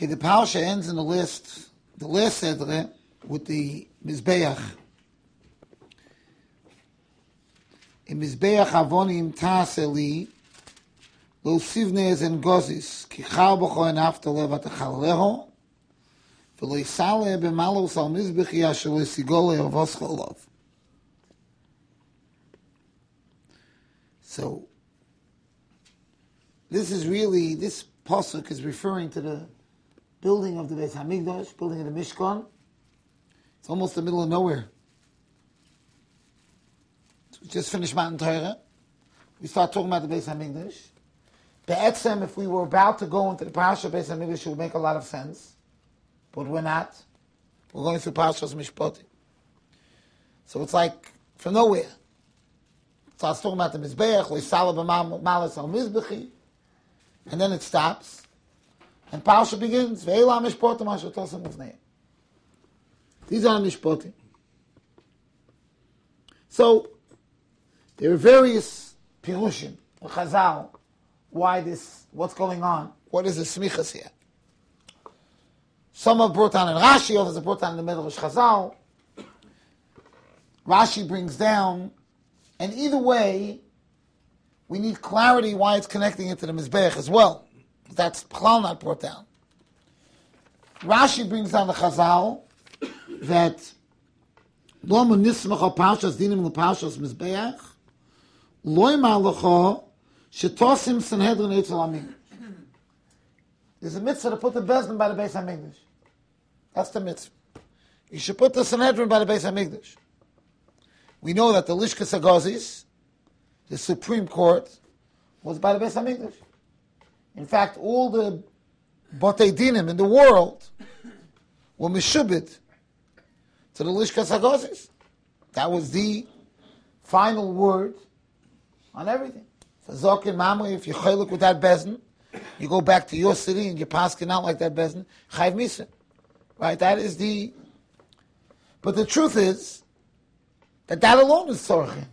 Okay, the parasha ends in the last sedre, with the Mizbeach. In Mizbeach avonim ta'aseli, lo sivnez en gozis, ki chal b'cho en aftale v'tachaleho, v'lo yisale b'malos al mizbechi asher lo yisigole avos cholov. So, this pasuk is referring to the building of the Beis Hamikdash, building of the Mishkan. It's almost the middle of nowhere. So we just finished Matan Torah. We start talking about the Beis Hamikdash. Be'etzem, if we were about to go into the Parasha Beis Hamikdash, it would make a lot of sense. But we're not. We're going through Parashas Mishpatim. So it's like from nowhere. So I was talking about the Mizbeach, Loisala b'malas al Mizbechi, and then it stops, and Parasha begins. Ve'ela mishpatim asher tosem ufneim. These are mishpatim. So there are various pirushim, Chazal, what's going on? What is the smichas here? Some are brought down in Rashi, others are brought down in the Midrash Chazal. Rashi brings down. And either way, we need clarity why it's connecting it to the Mizbeach as well. That's Chlal not brought down. Rashi brings down the Chazal that Lo nismach al parshas dinim leparshas Mizbeach lo yimar shetosim Sanhedrin etzel Hamikdash. There's a mitzvah to put the Bezdin by the Beis Hamikdash. That's the mitzvah. You should put the Sanhedrin by the Beis Hamikdash. We know that the Lishkas Hagazis, the Supreme Court, was by the Beis Hamikdash. In fact, all the Botei Dinim in the world were mishubit to the Lishkas Hagazis. That was the final word on everything. For Zokin Mamre, if you chaylik with that bezin, you go back to your city and you're pasking out like that bezin, chayv misa. Right? That is the... But the truth is, that alone is tzorchim.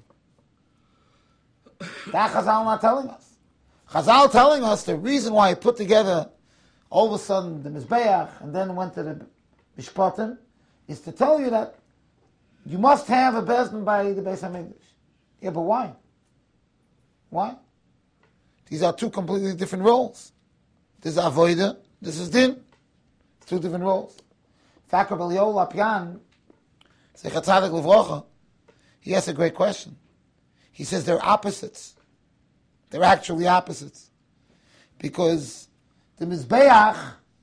That Chazal not telling us. Chazal telling us the reason why he put together all of a sudden the Mizbeach and then went to the Mishpatim is to tell you that you must have a Bezdin by the Beis HaMikdash. Yeah, but why? Why? These are two completely different roles. This is Avodah, this is Din. Two different roles. Fakir B'Eliyahu Lapyan, Zecher Tzadik Livrocha, he asks a great question. He says they're opposites. They're actually opposites. Because the Mizbeach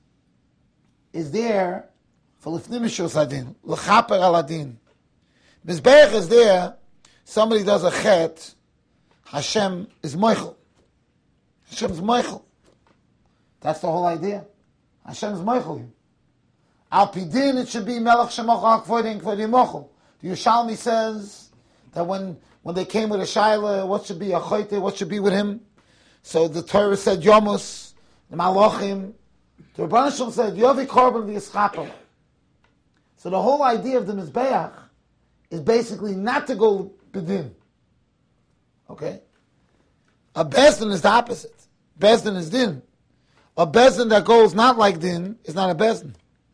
is there for Lifnim Mishus Adin, L'chaper al Adin. Mizbeach is there, somebody does a chet, Hashem is Moichel. Hashem is Moichel. That's the whole idea. Hashem is Moichel. Al Pidin, it should be Melech Shemochel HaKvodim Kvodim Mochel. The Yerushalmi says that when they came with a Shaila, what should be a Choyte, what should be with him? So the Torah said Yomus, the Malachim. The Rebbeinu Shalom said Yovi Korban v'Yischapel. So the whole idea of the Mizbeach is basically not to go B'din. Okay? A Bezdin is the opposite. Bezdin is Din. A Bezdin that goes not like Din is not a Bezdin.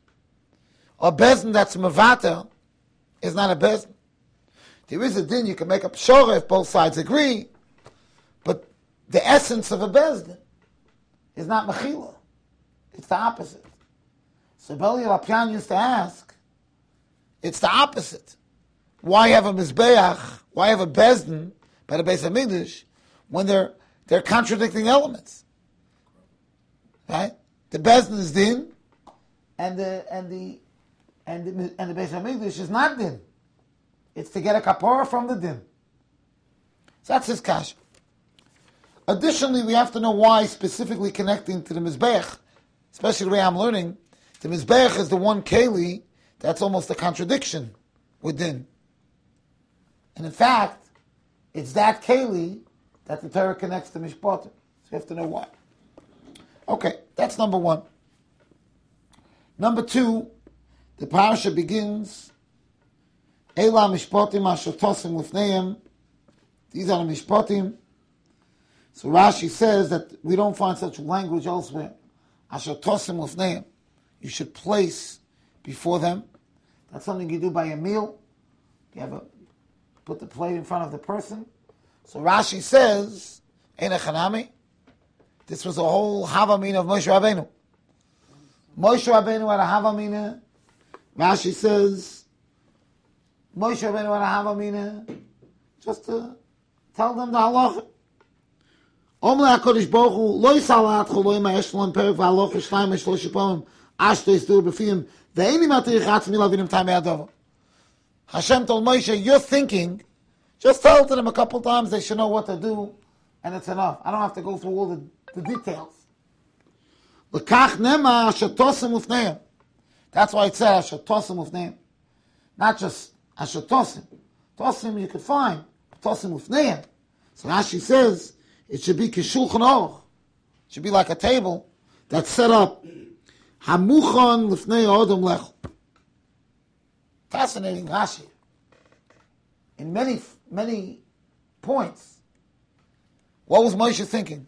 A Bezdin that's Mevata is not a Bezdin. There is a Din, you can make a Pshorah if both sides agree, but the essence of a Bezdin is not Mechila. It's the opposite. So B'Eliyahu Lapyan used to ask, it's the opposite. Why have a Mizbeach, why have a Bezdin by the Beis HaMikdash when they're contradicting elements? Right? The Bezdin is Din, and the Beis HaMikdash is not Din. It's to get a kapora from the Din. So that's his kasha. Additionally, we have to know why specifically connecting to the Mizbeach, especially the way I'm learning, the Mizbeach is the one keli that's almost a contradiction with Din. And in fact, it's that keli that the Torah connects to Mishpatim. So you have to know why. Okay, that's number one. Number two, the parasha begins, Eila mishpatim asher tosim lifneim. These are the mishpatim. So Rashi says that we don't find such language elsewhere. Asher tosim lifneim. you should place before them. That's something you do by a meal. Put the plate in front of the person. So Rashi says, Eina Chanami, this was a whole Havamina of Moshe Rabbeinu. Moshe Rabbeinu had a Havamina. Rashi says, Moshe Rabbeinu had a Havamina, just to tell them the halacha. Omle HaKadosh Baruch Hu, lo yisalat choloim ha'eshlon perek v'halocha shleim ha'shlosh pa'om ashto yistur b'fiyim ve'eni matirich atzmi lavinim tamei adover. Hashem told Moshe, you're thinking, just tell to them a couple times they should know what to do, and it's enough. I don't have to go through all the details. L'kach nema asher tosem ufneim. That's why it says asher tosem ufneim. Not just asher tosim. Tosim you could find, but tosim ufneim. So Rashi says, it should be kishulchan aruch. It should be like a table that's set up. Hamuchan lifnei odom lechol. Fascinating Rashi. In many points. What was Moshe thinking?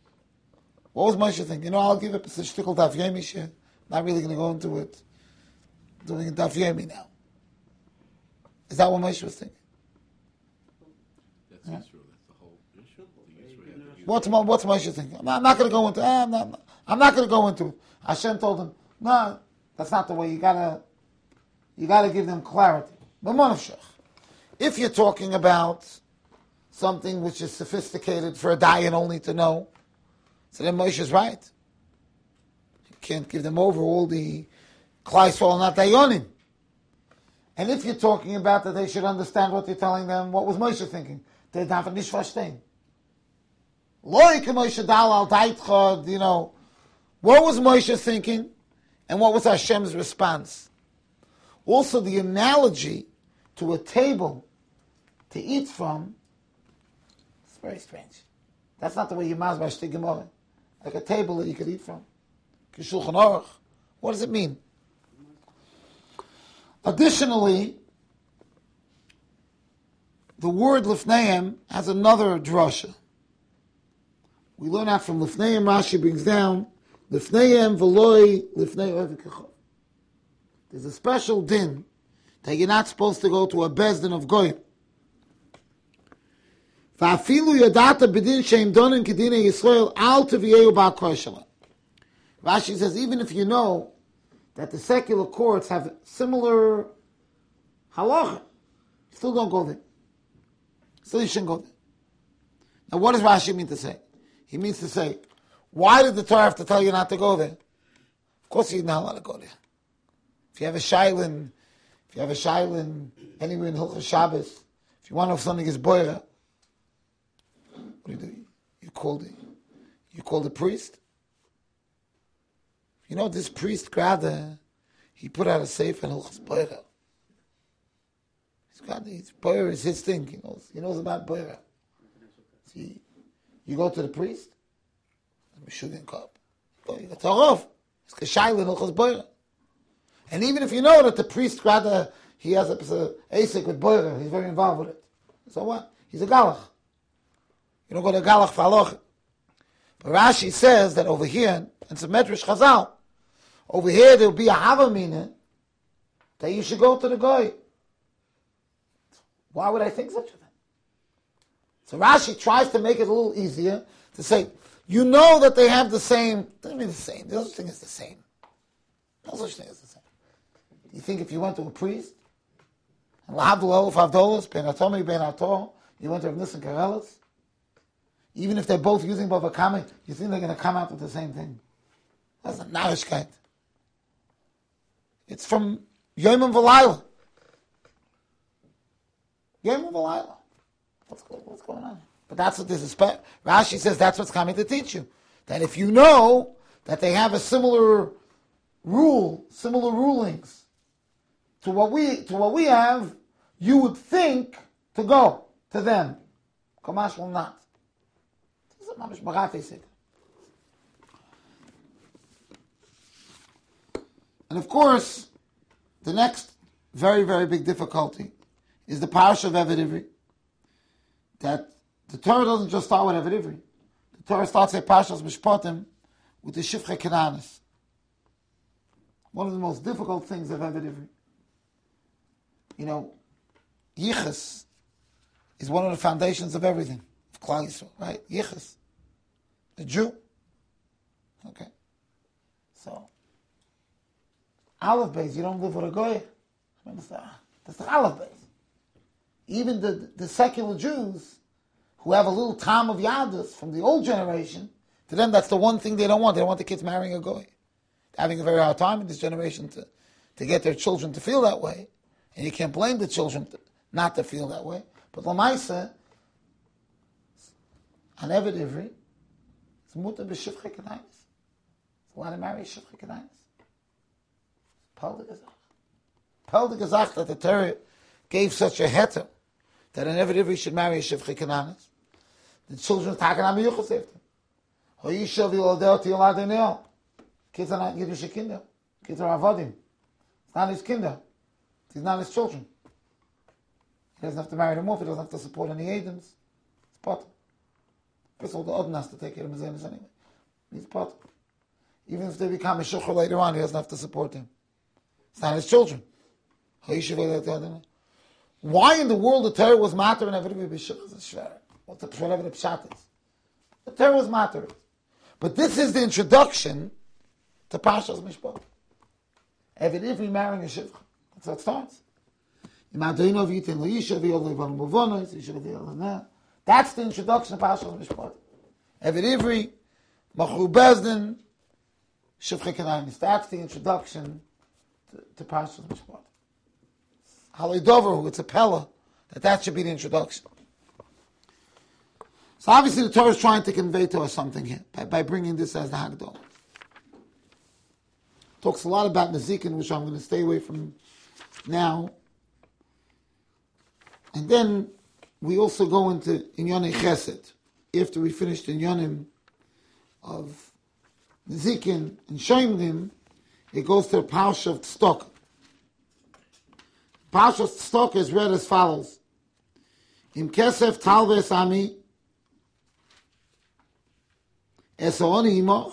I'll give it a shtickle daf yomi share. Not really going to go into it. Doing a daf yomi now. Is that what Moshe was thinking? That's Israel. That's the whole issue. What's Moshe thinking? I'm not going to go into. I'm not going to go into it. Hashem told him, no, that's not the way. You gotta give them clarity. If you're talking about something which is sophisticated for a dayan only to know, so then Moshe is right. You can't give them over all the Klai Yisrael not dayanim. And if you're talking about that they should understand what you're telling them, what was Moshe thinking? They have a nishvashtein. Loik Moshe dalal daitcha, what was Moshe thinking? And what was Hashem's response? Also, the analogy to a table to eat from is very strange. That's not the way you mazbah shti gemara. Like a table that you could eat from. Kishulchan aruch. What does it mean? Additionally, the word lifneim has another drasha. We learn out from lifneim, Rashi brings down, lifneim v'loi lifnei oivik. There's a special din that you're not supposed to go to a bezdin of goyim. Va'afilu yadata b'din sheim donin kedinei Yisrael al teviyeu ba'akor shalem. Rashi says, even if you know that the secular courts have similar halacha, still don't go there. Still you shouldn't go there. Now what does Rashi mean to say? He means to say, why did the Torah have to tell you not to go there? Of course you're not allowed to go there. If you have a shailin anywhere in Hilchos Shabbos, if you want to know if something is boira, what do? You call the priest. This priest Grada, he put out a sefer in Hilchos boira. Boira is his thing. He knows about boira. See, you go to the priest, Meshuggah cup. You go to Rav. It's kashailin Hilchos boira. And even if you know that the priest, rather, he has a asik with boirer, he's very involved with it. So what? He's a galach. You don't go to galach for halacha. But Rashi says that over here, and it's a medrash chazal, over here there'll be a havamina that you should go to the goy. Why would I think such a thing? So Rashi tries to make it a little easier to say, you know that they have the same, doesn't mean the same, no such thing as the same. No such thing as the same. You think if you went to a priest, and L'havdul Eluf Havdolos, Ben Atomi, Ben Ator, you went to Rav Nissen Karelis, even if they're both using Bava Kama, you think they're going to come out with the same thing? That's a narishkeit. It's from Yom V'Layla. Yom V'Layla. What's going on? But that's what this is. Rashi says that's what's coming to teach you. That if you know that they have a similar rulings to what we have, you would think to go to them. Kamash will not. This is mamish marafi. And of course, the next very, very big difficulty is the parasha of Eved Ivri. That the Torah doesn't just start with Eved Ivri. The Torah starts at Parshas Mishpatim with the Shifchei Kenanis. one of the most difficult things of Eved Ivri. You know, Yichus is one of the foundations of everything, of Klal Yisrael, right? Yichus, the Jew. Okay. So, Aleph Beis, you don't live with a Goy. That's the Aleph Beis. Even the secular Jews who have a little time of Yadus from the old generation, to them that's the one thing they don't want. They don't want the kids marrying a Goy. They're having a very hard time in this generation to get their children to feel that way. And you can't blame the children not to feel that way. But Lamaisa, on Eved Ivri, it's mutar b'shivchei kenainis. It's allowed to marry shivchei kenainis. Pelda Gezach. Pelda Gezach that the Torah gave such a heter that an Eved Ivri should marry a shivchei kenainis. The children taken on miyuchas after. Hoyisha v'yolodeo tiyolad. Kids are not Yiddish kinder. Kids are avodim. It's not his kinder. He's not his children. He doesn't have to marry them off. He doesn't have to support any Adams. It's part. First of all, the Odin has to take care of his Adams anyway. He's part. Even if they become a shukha later on, he doesn't have to support them. It's not his children. Why in the world the Torah was matter and everybody be shukha? What's the pshat is? The Torah was matter. But this is the introduction to Parshas Mishpat. Eved Ivri marrying a shivcha. That's how it starts. That's the introduction to Parshas Mishpat. Eved Ivri, Machru Bezdin, Shivchei Kenainis. That's the introduction to Parshas Mishpat. Halei Dover, it's a pella, that should be the introduction. So obviously the Torah is trying to convey to us something here by bringing this as the Hagdolah. Talks a lot about Nezikin, which I'm going to stay away from now. And then we also go into Inyonei Chesed. After we finished Inyonim of Nezikin and Shoimrim, it goes to the Parsha of Tzedakah. Parsha of Tzedakah is read as follows. Im Kesef Talves Ami Esaoni Imoch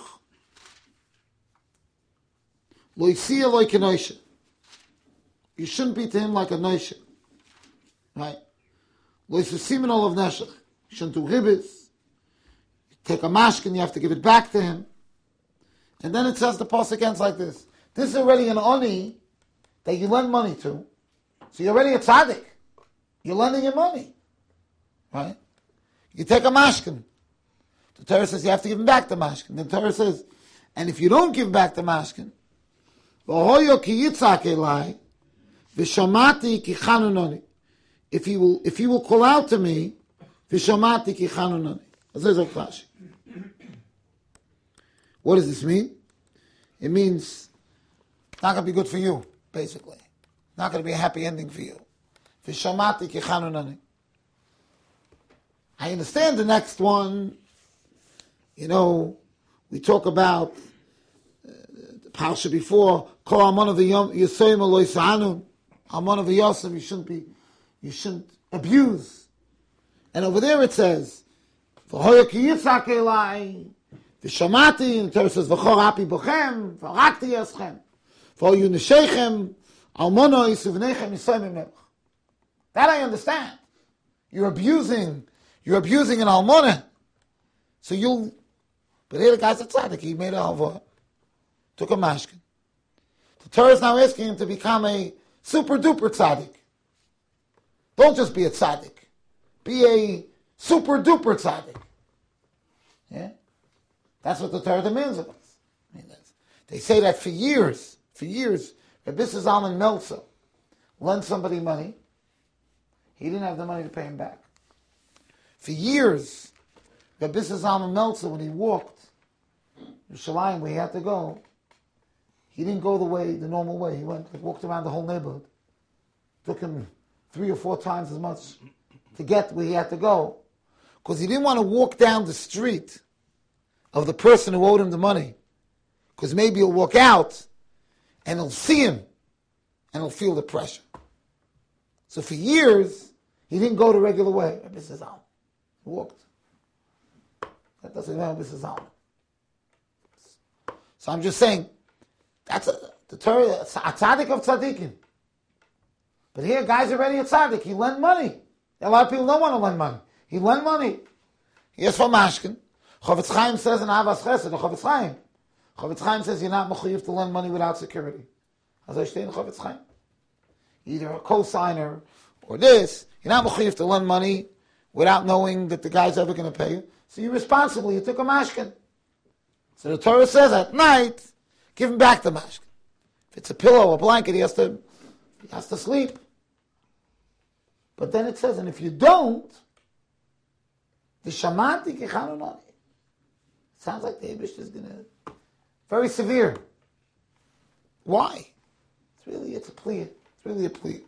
Lo Yisiya Lo Kenoisha. You shouldn't be to him like a noisha. Right? Lo Yisusimin Olav Neshach. You shouldn't do ribbis. You take a mashkin, you have to give it back to him. And then it says the pasuk ends like this. This is already an oni that you lend money to. So you're already a tzaddik. You're lending your money. Right? You take a mashkin. The Torah says you have to give him back the mashkin. The Torah says, and if you don't give back the mashkin, v'hoyo ki yitzak elai, v'shamati ki chanunoni. If he will call out to me, v'shamati ki chanunoni. What does this mean? It means it's not going to be good for you, basically. Not going to be a happy ending for you. V'shamati ki chanunoni. I understand the next one. You know, we talk about the parsha before. Kol amon of the Yisayim Eloi Sa'anu. Amon of the Yosem. You shouldn't abuse. And over there it says, V'hoya ki yitzak elai. V'shamati. And the Torah says, V'chor api bochem. V'rakti yaschem. V'hoyu neshechem. Almono yisuvnechem Yisayim Melech. That I understand. You're abusing an almona. So but here the guy's a tzaddik. He made a halva. Took a mashkin. The Torah is now asking him to become a super duper tzaddik. Don't just be a tzaddik. Be a super duper tzaddik. Yeah? That's what the Torah demands of us. They say that for years, Rabbi Zalman Meltzer lent somebody money. He didn't have the money to pay him back. For years, Rabbi Zalman Meltzer, when he walked Yerushalayim, where he had to go, he didn't go the normal way. He walked around the whole neighborhood. Took him 3 or 4 times as much to get where he had to go, because he didn't want to walk down the street of the person who owed him the money, because maybe he'll walk out and he'll see him and he'll feel the pressure. So for years, he didn't go the regular way. Rabbi Zalman. He walked. That doesn't mean Rabbi Zalman. So I'm just saying, that's The Torah, a tzaddik of tzaddikim. But here, guy's already a tzaddik. He lent money. A lot of people don't want to lend money. He lent money. He asked for mashkin. Chofetz Chaim says in Avas Chesed, Chofetz Chaim says you're not mechuyev to lend money without security. As I say in Chofetz Chaim. Either a co-signer or this, you're not mechuyev to lend money without knowing that the guy's ever going to pay you. So you're responsible. You took a mashkin. So the Torah says at night, give him back the mashkin. If it's a pillow, a blanket, he has to sleep. But then it says, and if you don't, the shamati kichanunani. Sounds like the Eibush is going to very severe. Why? It's a plea. It's really a plea.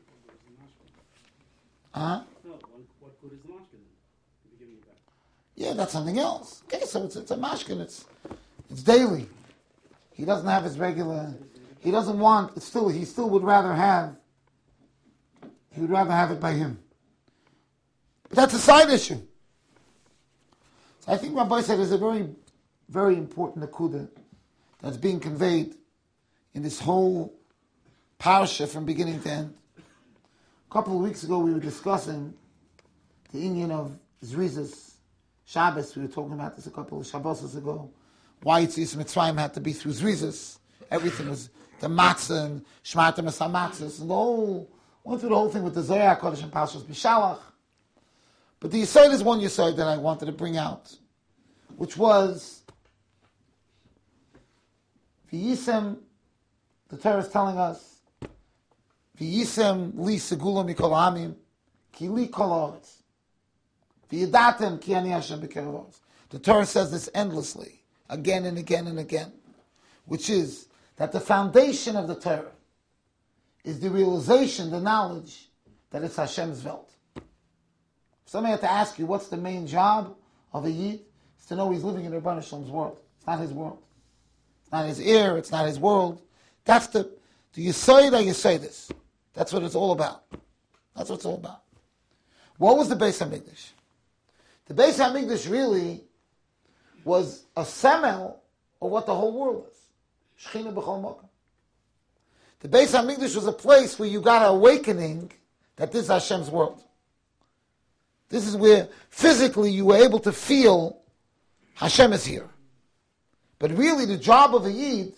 Huh? No, what good is the mashkin then? Giving it back. Yeah, that's something else. Okay, so it's a mashkin. It's daily. He doesn't have his regular. He doesn't want. He still would rather have. He would rather have it by him. But that's a side issue. So I think Rabbi said there's a very, very important nakuda that's being conveyed in this whole parsha from beginning to end. A couple of weeks ago we were discussing the inyan of Zrizas Shabbos. We were talking about this a couple of Shabbos ago. Why Yetzias Mitzrayim had to be through Zrizas. Everything was the matzah and Shmarta Masa matzahs and went through the whole thing with the Zohar Kodesh and Parshas Bishalach. But the Yesod is one Yesod that I wanted to bring out, which was V'yisem, the Torah is telling us, V'yisem li segula mikol ha'amim, ki li kol ha'aretz. V'yadatem ki ani Hashem b'kerev ha'aretz. The Torah says this endlessly, again and again and again, which is that the foundation of the Torah is the realization, the knowledge that it's Hashem's Welt. If somebody had to ask you what's the main job of a Yid, it's to know he's living in Rebbeinu Shalom's world. It's not his world. It's not his ear, it's not his world. That's do you say that you say this? That's what it's all about. That's what it's all about. What was the Beis HaMikdash? The Beis HaMikdash really was a semel of what the whole world is. Shechina b'chol makom. The Beis HaMikdash was a place where you got an awakening that this is Hashem's world. This is where physically you were able to feel Hashem is here. But really the job of a Yid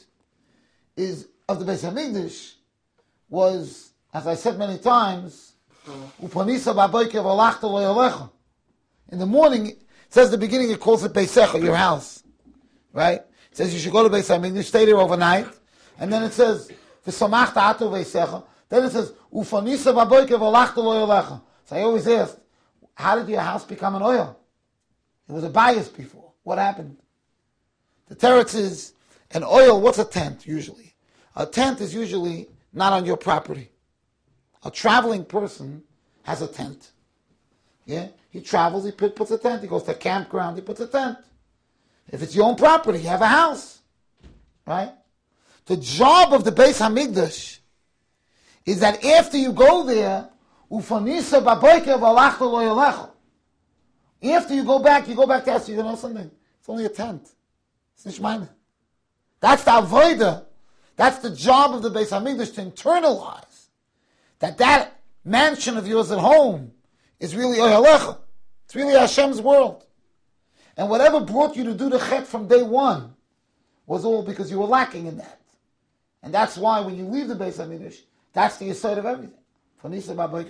of the Beis HaMikdash was, as I said many times, Upanisa b'aboker v'alachta lo yolecha. In the morning, it says the beginning, it calls it Beisecha, your house. Right? It says you should go to Beis HaMikdash, stay there overnight. And then it says, V'samachta atu v'eisecha. Then it says, Ufanisa b'aboker v'alachta lo yolecha. So I always asked, how did your house become an oil? It was a bias before. What happened? The teretz is, an oil, what's a tent usually? A tent is usually not on your property. A traveling person has a tent. Yeah? He travels, he puts a tent. He goes to a campground, he puts a tent. If it's your own property, you have a house. Right? The job of the Beis HaMikdash is that after you go there, Ufanisa b'aboker v'alachta lo yolecha. After you go back to ask you know something. It's only a tent. It's nicht meine. That's the avodah. That's the job of the Beis HaMikdash, to internalize that mansion of yours at home is really Oyalecha. It's really Hashem's world. And whatever brought you to do the chet from day one was all because you were lacking in that. And that's why when you leave the Beis HaMikdash, that's the yesod of everything. That's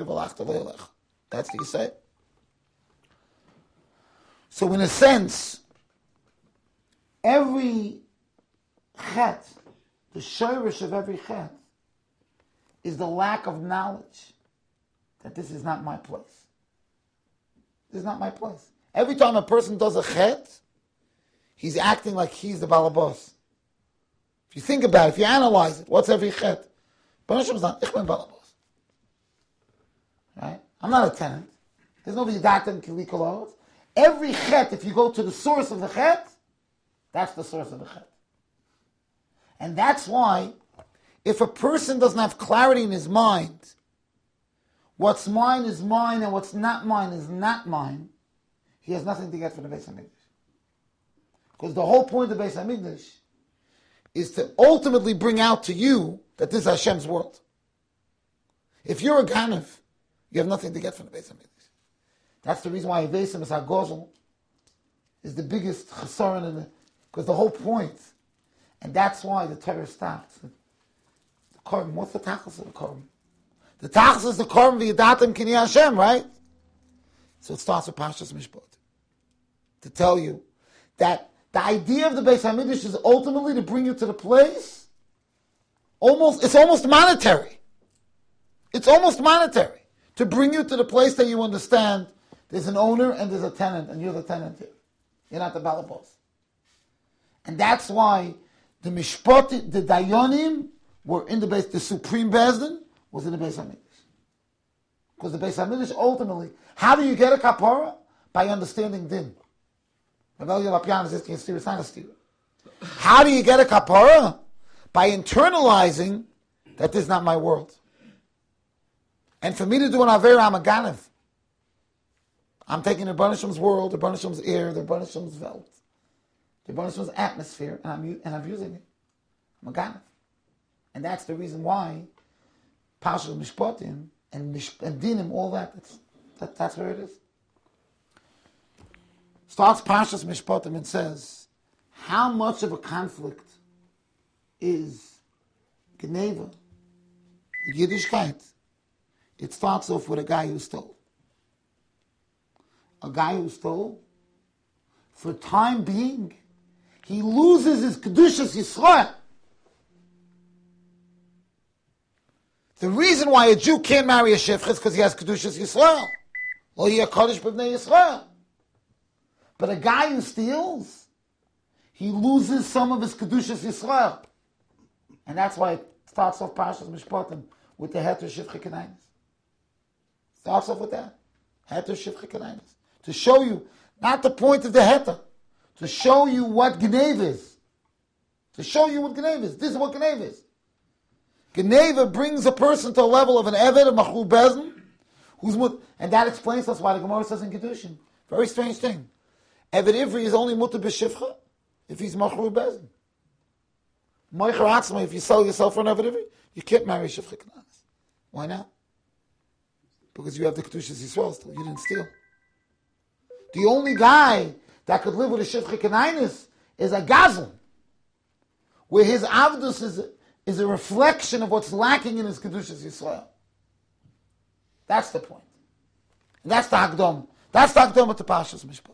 the yesod. So in a sense, every chet, the shirish of every chet, is the lack of knowledge that this is not my place. This is not my place. Every time a person does a chet, he's acting like he's the balabos. If you think about it, if you analyze it, what's every chet? Baruch Hashem is not, ich bin balabos. Right? I'm not a tenant. There's no vidatim kilikol. Every chet, if you go to the source of the chet, that's the source of the chet. And that's why, if a person doesn't have clarity in his mind, what's mine is mine and what's not mine is not mine, he has nothing to get from the Beis HaMikdash. Because the whole point of the Beis HaMikdash is to ultimately bring out to you that this is Hashem's world. If you're a Ganav, you have nothing to get from the Beis HaMikdash. That's the reason why Avesim is HaGozel is the biggest chesaron in it, because the whole point, and that's why the Torah starts. The Korban, what's the tachlis of the Korban? The tachlis is the Korban v'yadatim k'nei Hashem, right? So it starts with Parshas Mishpat. To tell you that the idea of the Beis HaMikdash is ultimately to bring you to the place, it's almost monetary. It's almost monetary. To bring you to the place that you understand there's an owner and there's a tenant, and you're the tenant here. You're not the balabos. And that's why the Mishpat, the Dayanim, were in the Supreme Bezdin was in the Beis HaMikdash. Because the Beis HaMikdash ultimately, how do you get a kapara? By understanding din. How do you get a kapara? By internalizing that this is not my world. And for me to do an Avera, I'm a Ganav. I'm taking the Banishim's world, the Banishim's air, the Banishim's Welt, the Banishim's atmosphere, and I'm using it. I'm a Ganav. And that's the reason why Parshas Mishpatim and Dinim, all that's where it is. Starts Parshas Mishpatim and says, how much of a conflict is Geneva with Yiddishkeit? It starts off with a guy who stole. A guy who stole, for time being, he loses his Kedushas Yisrael. The reason why a Jew can't marry a Shifcha is because he has Kedushas Yisrael. Or he a Kodesh B'nei Yisrael. But a guy who steals, he loses some of his Kedushas Yisrael. And that's why it starts off Parshas Mishpatim with the Heter Shifcha Kenainis. Starts off with that. Heter Shifcha Kenainis. To show you, not the point of the Heter, to show you what Genev is. To show you what Genev is. This is what Genev is. Geneva brings a person to a level of an Eved, a Machru Bezin, and that explains us why the Gemara says in Kedushin. Very strange thing. Eved Ivri is only Mutter B'Shivcha if he's Machru Bezin. Moicher Atzma, if you sell yourself for an Eved Ivri, you can't marry Shivcha Kananis. Why not? Because you have the Kedushas Yisrael still. You didn't steal. The only guy that could live with a Shivcha Kananis is a Gazel, where his Avdus is a reflection of what's lacking in his Kedushas Yisrael. That's the point. And that's the Hagdom. That's the Hagdom of the Parshas Mishpat.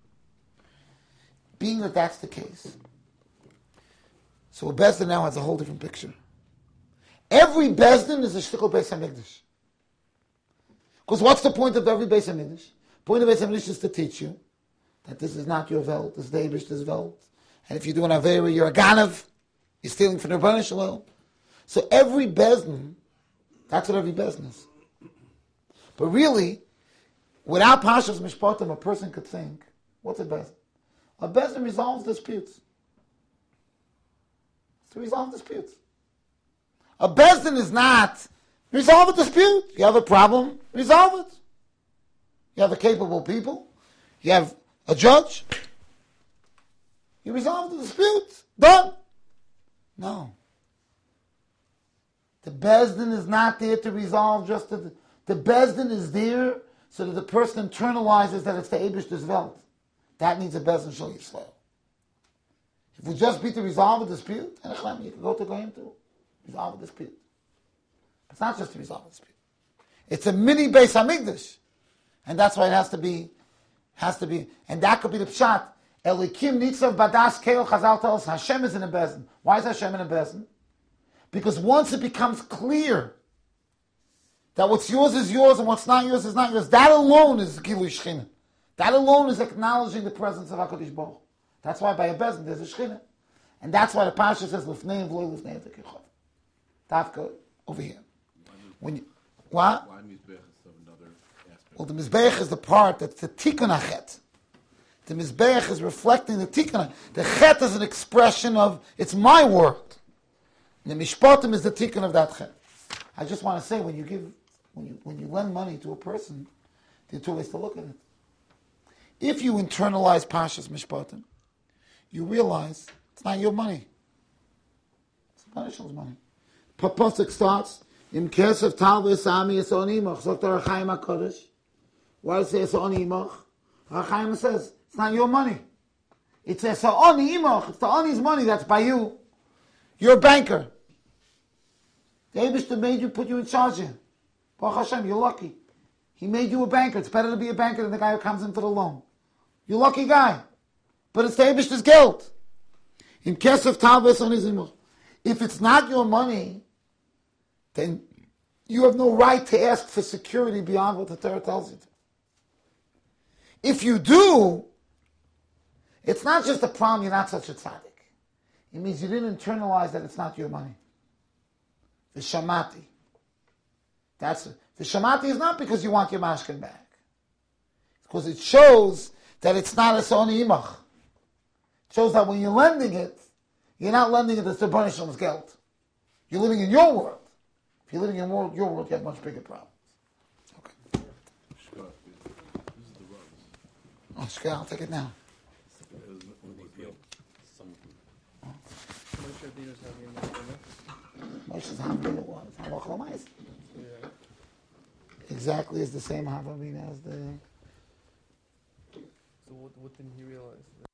Being that that's the case, so a Bezdin now has a whole different picture. Every Bezdin is a shtickle Beis HaMikdash. Because what's the point of every Beis HaMikdash? The point of Beis HaMikdash is to teach you that this is not your Welt, this is the Eibishter's Welt. And if you do an Avera, you're a Ganav. You're stealing from the Rebbeinu Shalom. So every Bezdin, that's what every Bezdin is. But really, without Parshas Mishpatim, a person could think, what's a Bezdin? A Bezdin resolves disputes. It's to resolve disputes. A Bezdin is not resolve a dispute. You have a problem, resolve it. You have a capable people. You have a judge. You resolve the dispute. Done. No. The Bezdin is not there to resolve just the Bezdin is there so that the person internalizes that it's the Eibishter's Welt. That needs a Bezdin Shal Yisrael. If we just be to resolve a dispute, you can go to Goyim to resolve a dispute. It's not just to resolve a dispute. It's a mini Beis HaMikdash. And that's why it has to be, and that could be the Pshat. Elikim Nitzav Badas Keil Chazal tells us Hashem is in a Bezdin. Why is Hashem in a Bezdin? Because once it becomes clear that what's yours is yours and what's not yours is not yours, that alone is Gilui Shechina. That alone is acknowledging the presence of HaKadosh Baruch Hu. That's why by a Bezdin there's a Shechina. And that's why the Pasha says Lifnei V'loi Lifnei Tekechov. Tafka over here. When you, what? Why Mizbech is another aspect? Well, the Mizbech is the part that's the Tikkun HaChet. The Mizbech is reflecting the Tikkun. The Chet is an expression of, it's my world. And the Mishpatim is the Tikkun of that Chet. I just want to say, when you lend money to a person, there are two ways to look at it. If you internalize Parshas Mishpatim, you realize it's not your money. It's the Banishim's money. Pasuk starts, in Kesef Talvis Ami Yison Imach, Dr. Chaim HaKodesh. Why does it say Yison Imach? Chaim says, it's not your money. It says, Yison Imach, it's the Oni's money that's by you. You're a banker. The Eibishter made you, put you in charge here. Baruch Hashem, you're lucky. He made you a banker. It's better to be a banker than the guy who comes in for the loan. You're a lucky guy. But it's the Eibishter's guilt. In Kesef Talvis Oni Zimach. If it's not your money, then you have no right to ask for security beyond what the Torah tells you to. If you do, it's not just a problem you're not such a tzaddik. It means you didn't internalize that it's not your money. Vishamati. Vishamati is not because you want your mashkin back. It's because it shows that it's not a soni imach. It shows that when you're lending it, you're not lending it to punish someone's guilt. You're living in your world. If you're living in your world, you have much bigger problems. Okay. Oh, Shka, I'll take it now. Moshe's Havamina was Halachah L'Maaseh. Exactly as the same Havamina as the. So what didn't he realize?